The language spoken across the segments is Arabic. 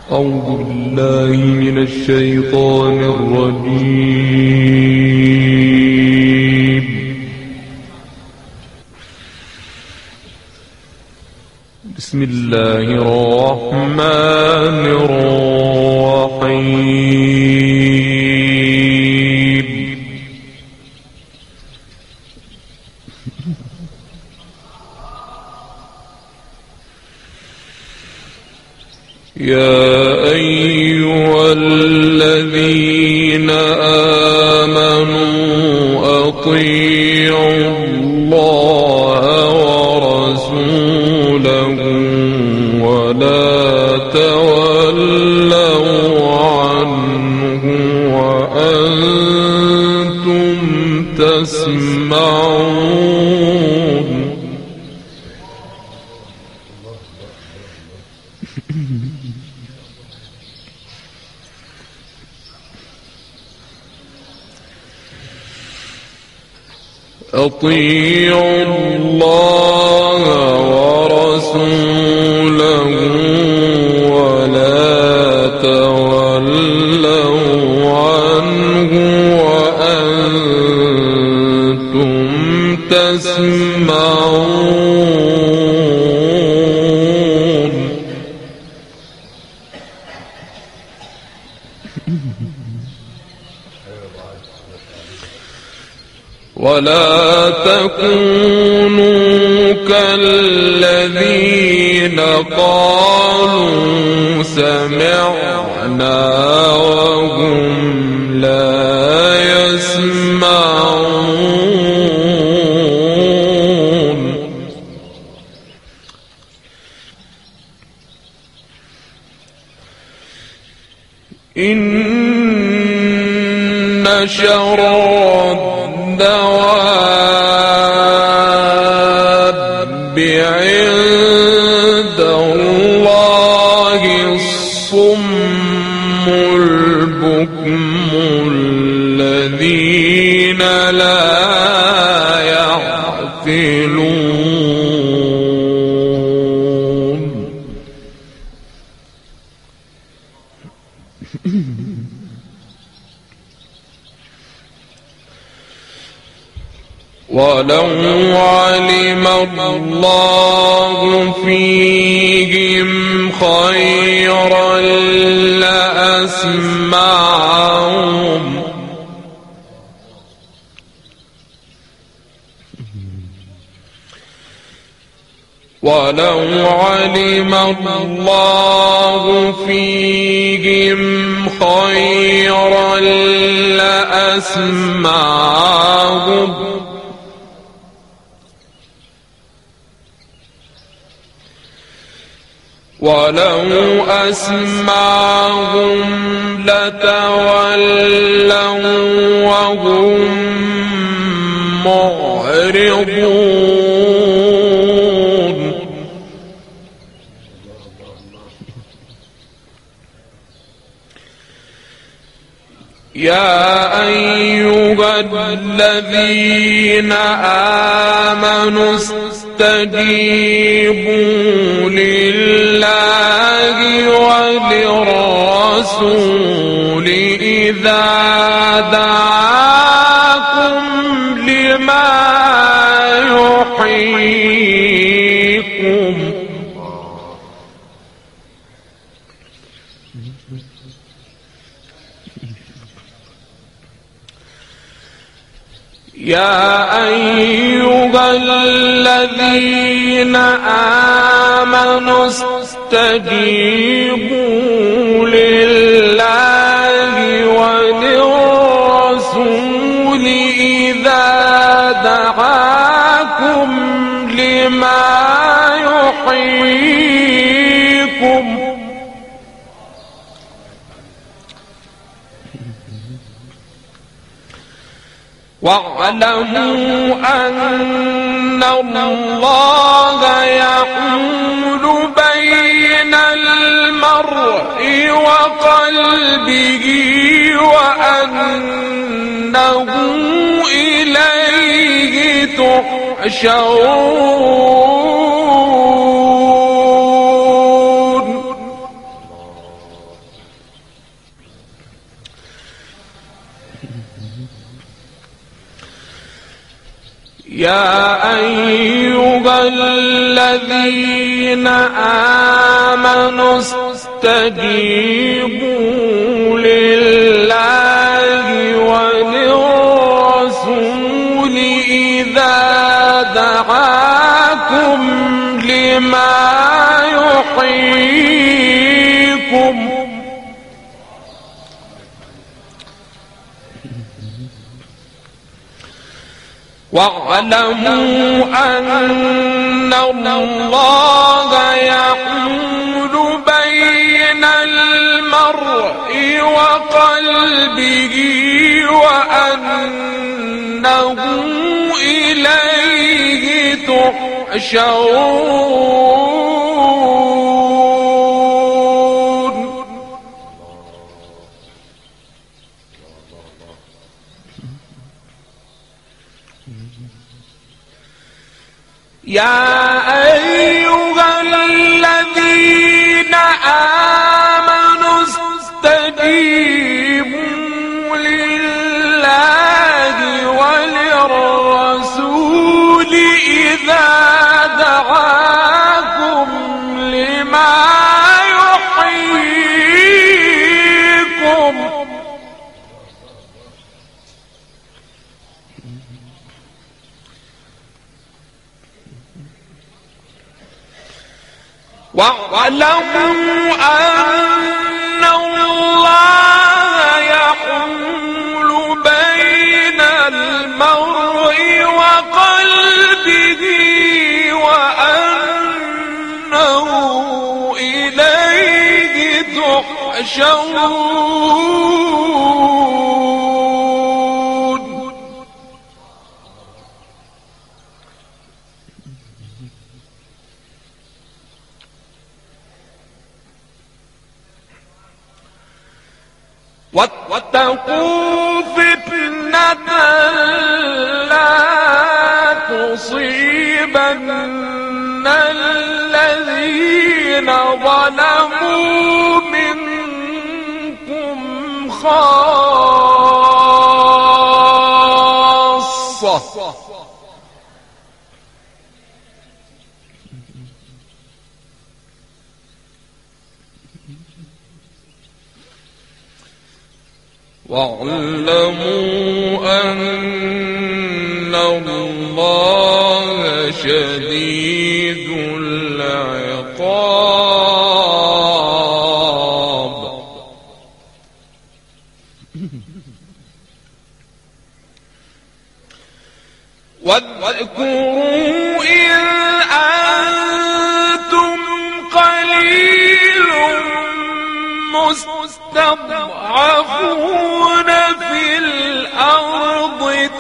أعوذ بالله من الشيطان الرجيم. بسم الله الرحمن الرحيم. يا أيها الذين آمنوا أطيعوا الله ورسوله ولا تولوا عنه وأنتم تسمعون. أطيعوا الله ورسوله ولا تولوا عنه وأنتم تسمعون. ولا تكونوا كالذين قالوا سمعنا وهم لا يسمعون. إن شر الدواب عند الله الصم البكم الذين لا يعقلون. ولو علم الله فيهم خيرا لأسمعهم ولو علم الله فيهم خيرا لأسمعهم ولو أسمعهم لتولوا وهم معرضون. يا أيها الذين آمنوا استجيبوا لله وللرسول إذا دعاكم لما يحييكم. يا أيها الذين آمنوا استجيبوا لله وللرسول إذا دعاكم لما يحييكم. واعلموا أن الله يحول بين المرء وقلبه وأنه إليه تحشرون. يا أيها الذين آمنوا استجيبوا لله وللرسول إذا دعاكم لما يحييكم واعلموا أن الله يحول بين المرء وقلبه وأنه إليه تحشرون. يا أيها الذين آمنوا استجيبوا لله وللرسول إذا دعاكم لما يحييكم واعلموا أن الله يحول بين المرء وقلبه وأنه إليه تحشرون. واتقوا فتنة لا تصيبن الذين ظلموا منكم خاصة واعلموا أن الله شديد العقاب. واذكروا إذ أنتم قليل مستضعفون في الأرض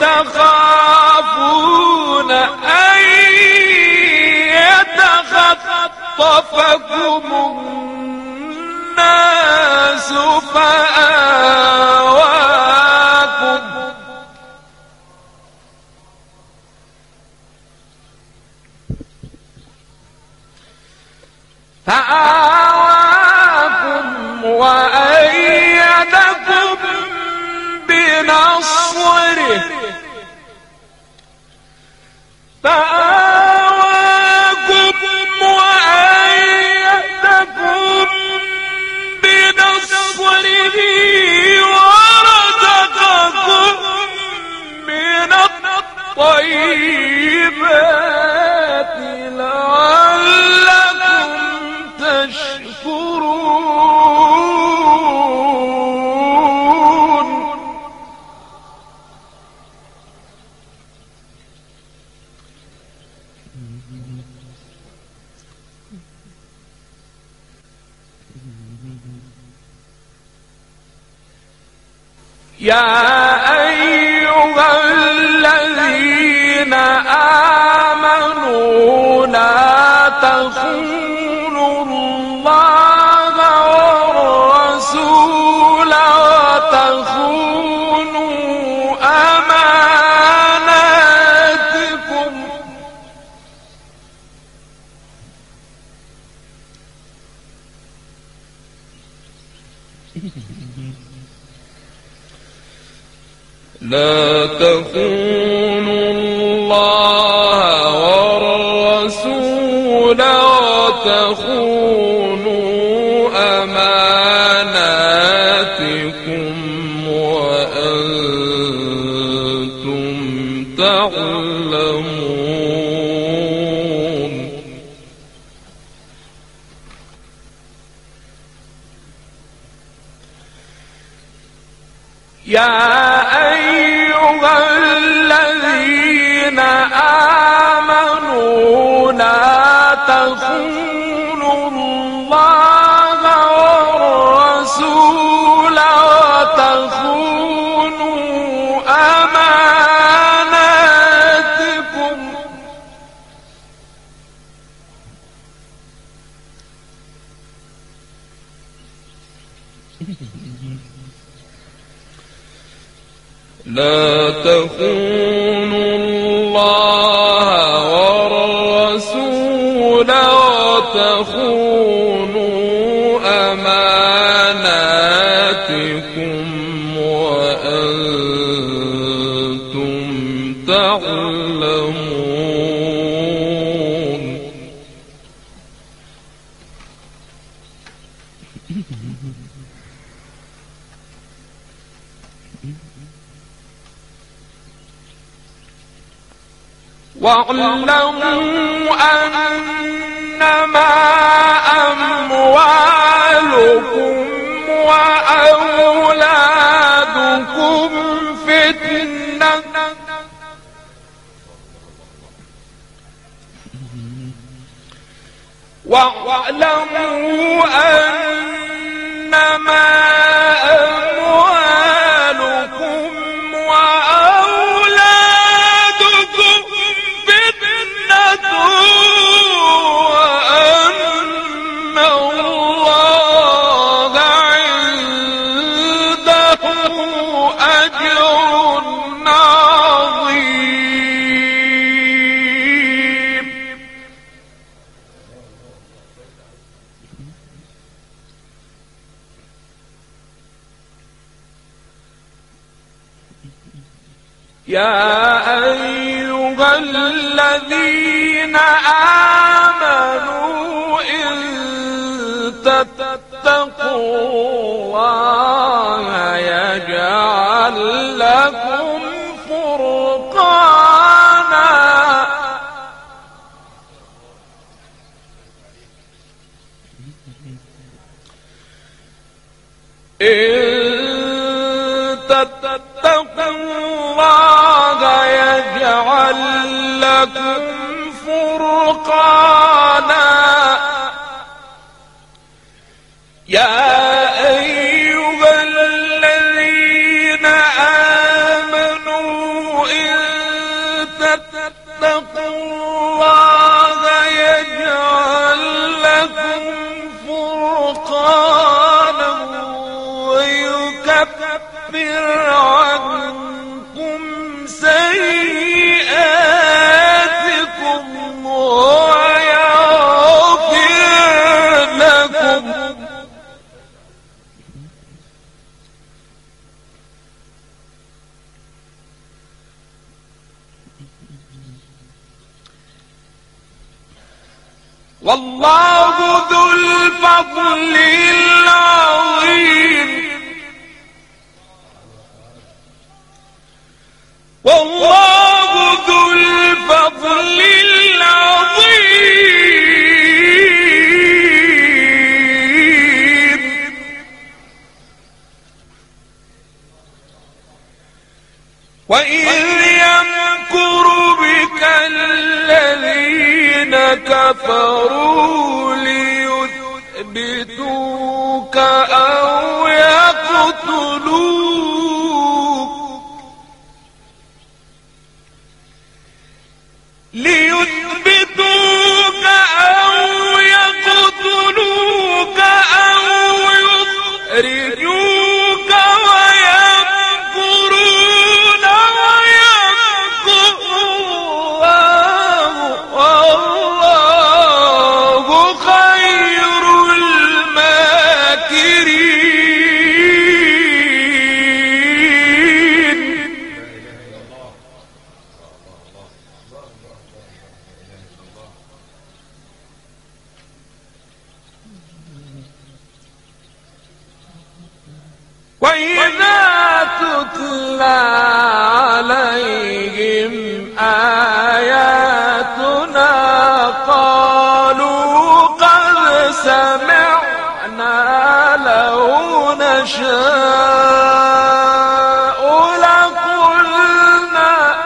تخافون أن يتخطفكم الناس فآواكم وأيدكم بنصره ورزقكم من الطيبات لعلكم تشكرون. يا أيها الذين آمنوا لا تخونوا الله والرسول وتخونوا أماناتكم لا تخونوا الله والرسول وتخونوا أماناتكم وأنتم تعلمون. يا أيها الذين آمنوا لا تخونوا الله والرسول وتخونوا أماناتكم لا تخونوا الله والرسول وتخونوا أماناتكم وأنتم تعلمون. واعلموا أنما أموالكم وأولادكم فتنة واعلموا أنما أموالكم وأولادكم فتنة وأن الله عنده أجر عظيم. يا أيها الذين آمنوا إن تتقوا الله يجعل لكم فرقانا تتقوا الله يجعل لكم فرقانا. يا أيها الذين آمنوا إن تتقوا الله يجعل لكم فرقانا ويكفر عنكم سيئاتكم ويغفر لكم. والله ذو الفضل العظيم. والله ذو الفضل العظيم. وإذ يمكر بك الذين كفروا ليثبتوك أو يقتلوك أو يقتلوك أو يخرجوك ويمكرون ويمكر الله والله خير الماكرين. وإذا تتلى عليهم آياتنا قالوا قد سمعنا لو نشاء لقلنا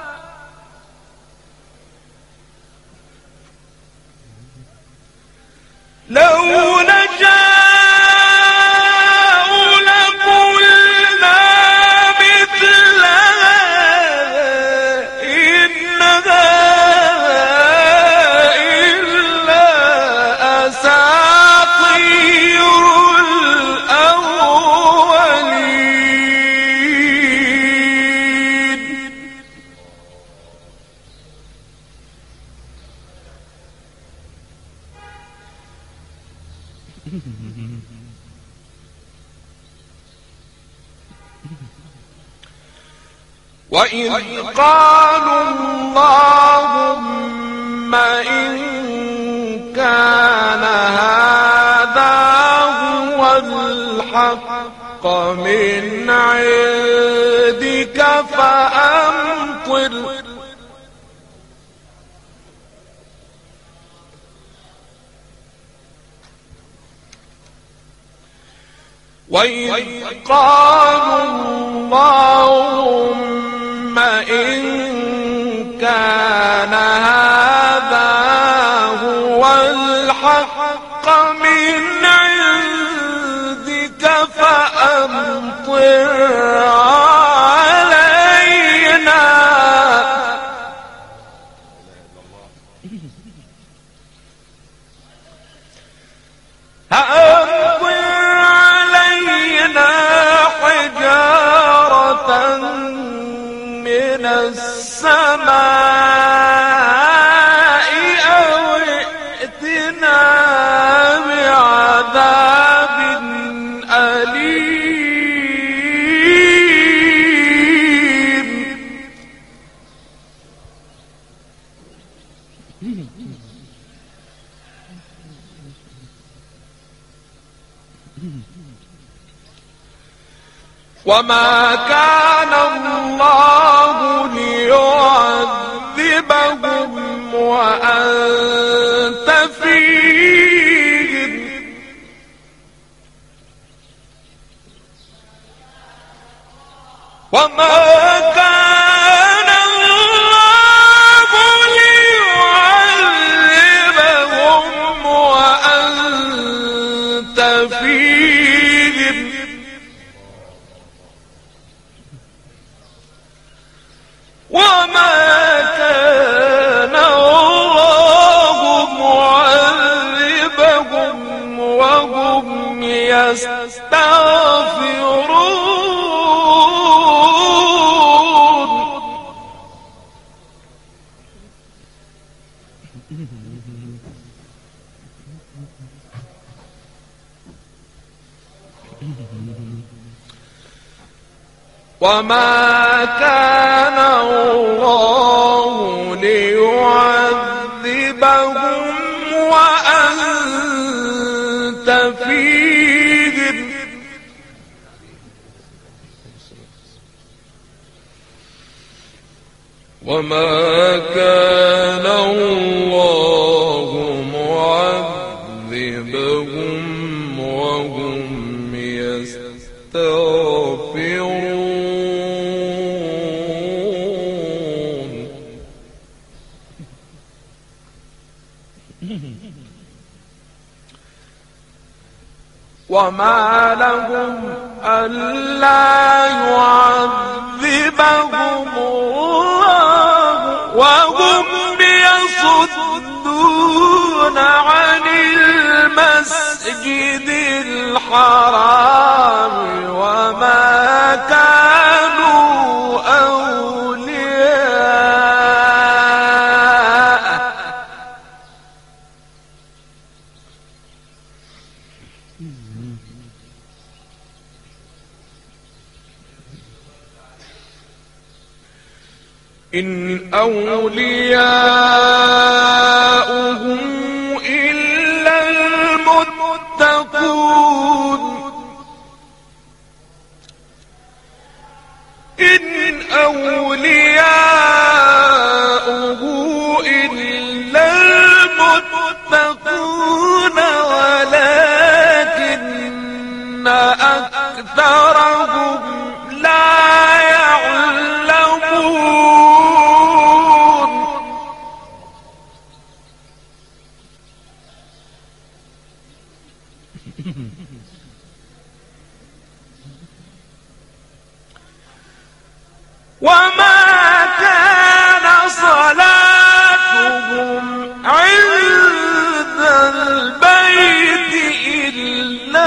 وإذ قالوا اللهم إن كان هذا هو الحق من عندك فأمطر وإذ قالوا اللهم إن كان هذا هو الحق من عندك فأمطر علينا حجارة من السماء أو ائتنا بعذاب أليم وما كان الله ليعذبهم وأنت فيهم وما كان الله ليعذبهم وأنت فيهم وما كان الله معذبهم وهم يستغفرون وما كان الله ليعذبهم وأنت فيهم وما كان الله معذبهم وهم يستغفرون وما لهم ألا يعذبهم الله وهم يصدون عن المسجد الحرام وما كانوا أولياءه إن أولياؤهم إلا المتقون أكثرهم لا يعلمون وما كان صلاتهم عند البيت إلا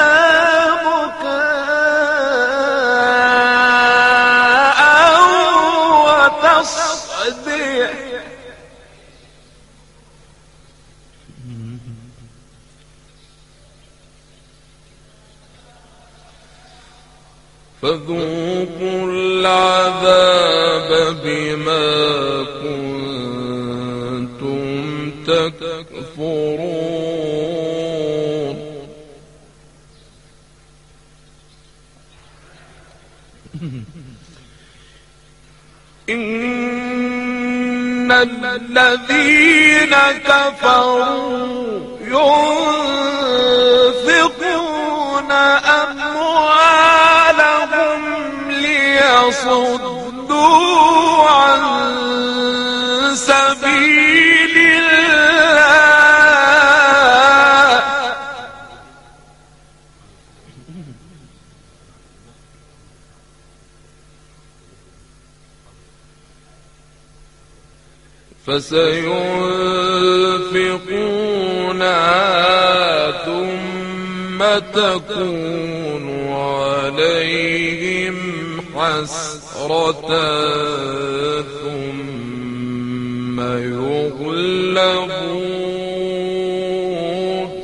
مكاء وتصديع فذوقوا العذاب بما كنتم تكفرون إن الذين كفروا ينفقون أموالهم ليصدوا عن سبيل الله فسينفقونها ثم تكون عليهم حسرة ثم يغلبون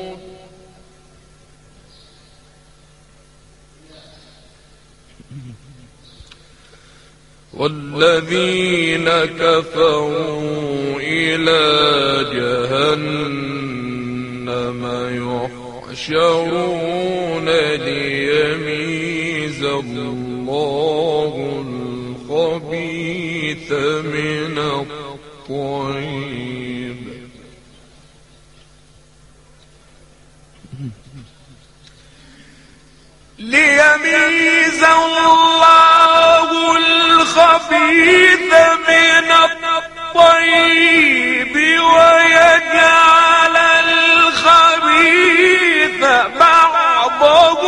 والذين كفروا إلى جهنم يحشرون ليميز الله الخبيث من الطيب ليميز الله الخبيث من الطيب ويجعل الخبيث بعضه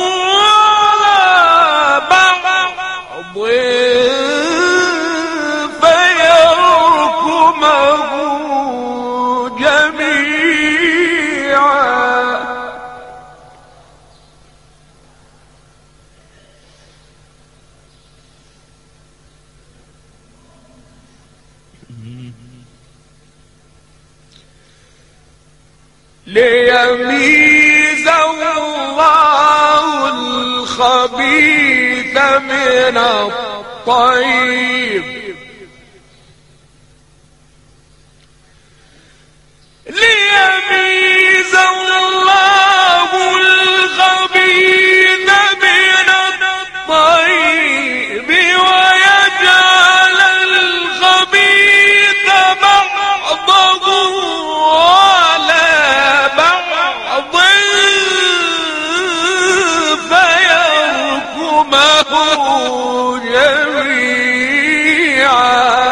على بعض فيركمه جميعا ليميز الله الخبيث من الطيب ليميز الله الخبيث من الطيب ويجعل الخبيث بعضه على بعض فيركمه جميعا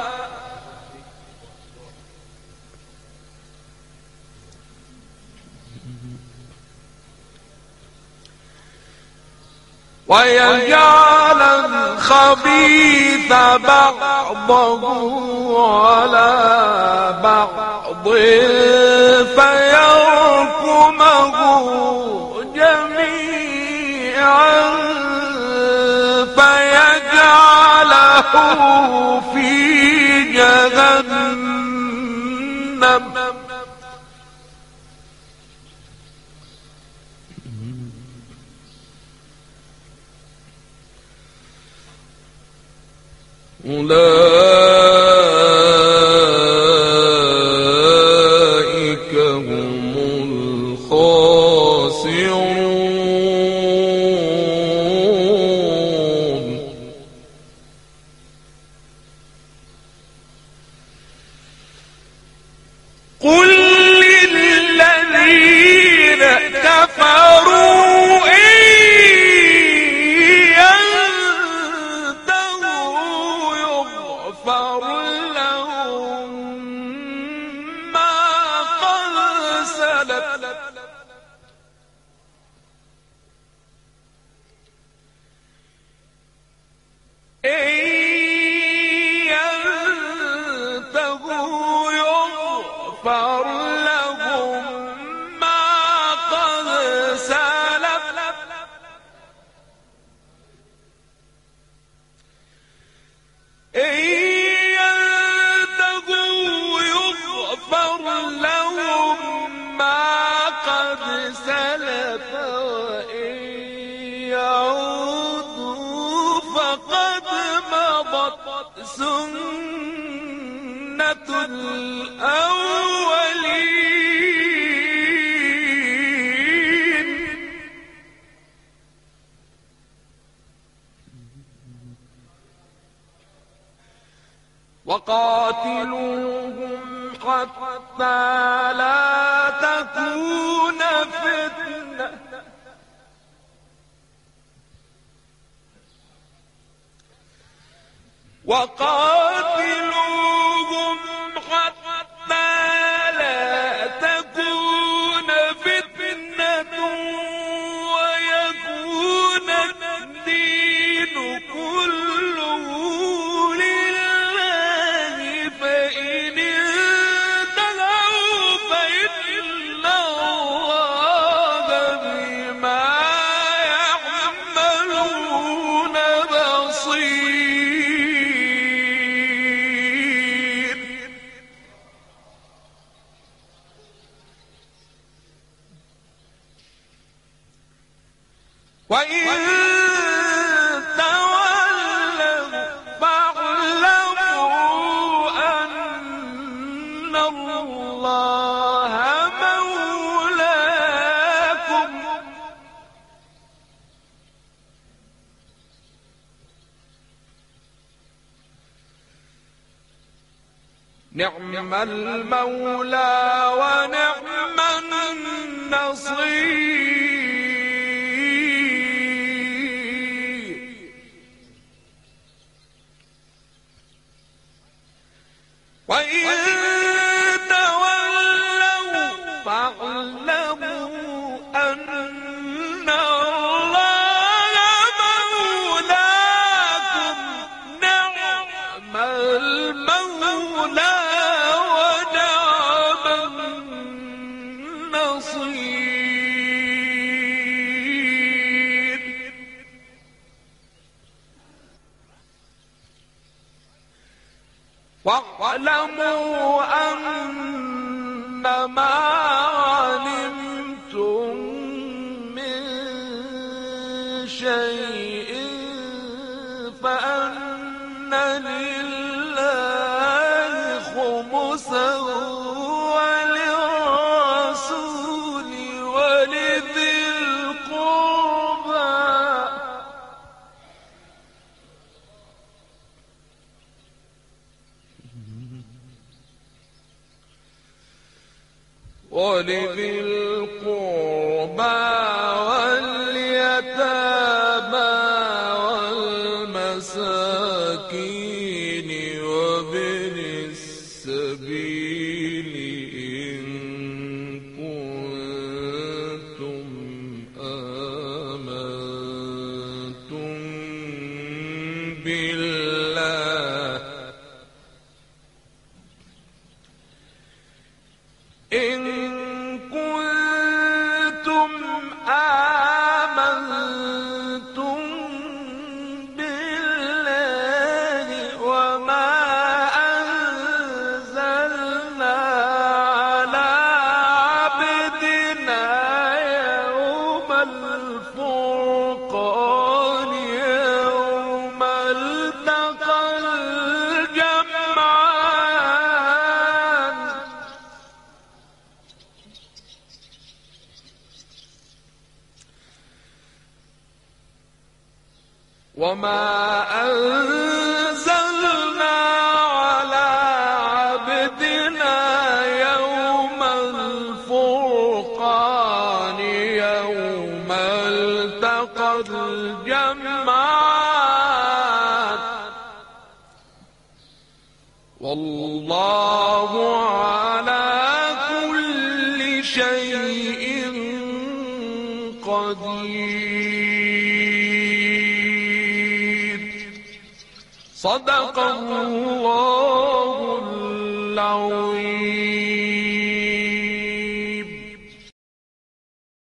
ويجعل الخبيث بعضه على بعض فيركمه جميعا فيجعله في جهنم أولئك هم الخاسرون قل للذين كفروا إن سلف وإن يعودوا فقد مضت سنة الأولين وقاتلوهم حتى لا تكون فتنة وقاتلوهم حتى لا تكون فتنة ويكون الدين كله لله فإن انتهوا فإن الله بما يعملون بصير وإن تولوا فاعلموا أن الله مولاكم نعم المولى ونعم النصير وإن تولوا فاعلموا أن الله مولاكم نعم المولى ونعم النصير واعلموا أنما علمتم من شيء فأن لله خمسه وللرسول ولذي القربى واليتامى والمساكين وابن السبيل إن كنتم آمنتم بالله إن كنتم آمنتم بالله وما أنزلنا على عبدنا يوم الفرقان يوم التقى الجمعان وما أنزلنا على عبدنا يوم الفرقان يوم التقى الجمعان والله على كل شيء قدير صدق الله العظيم.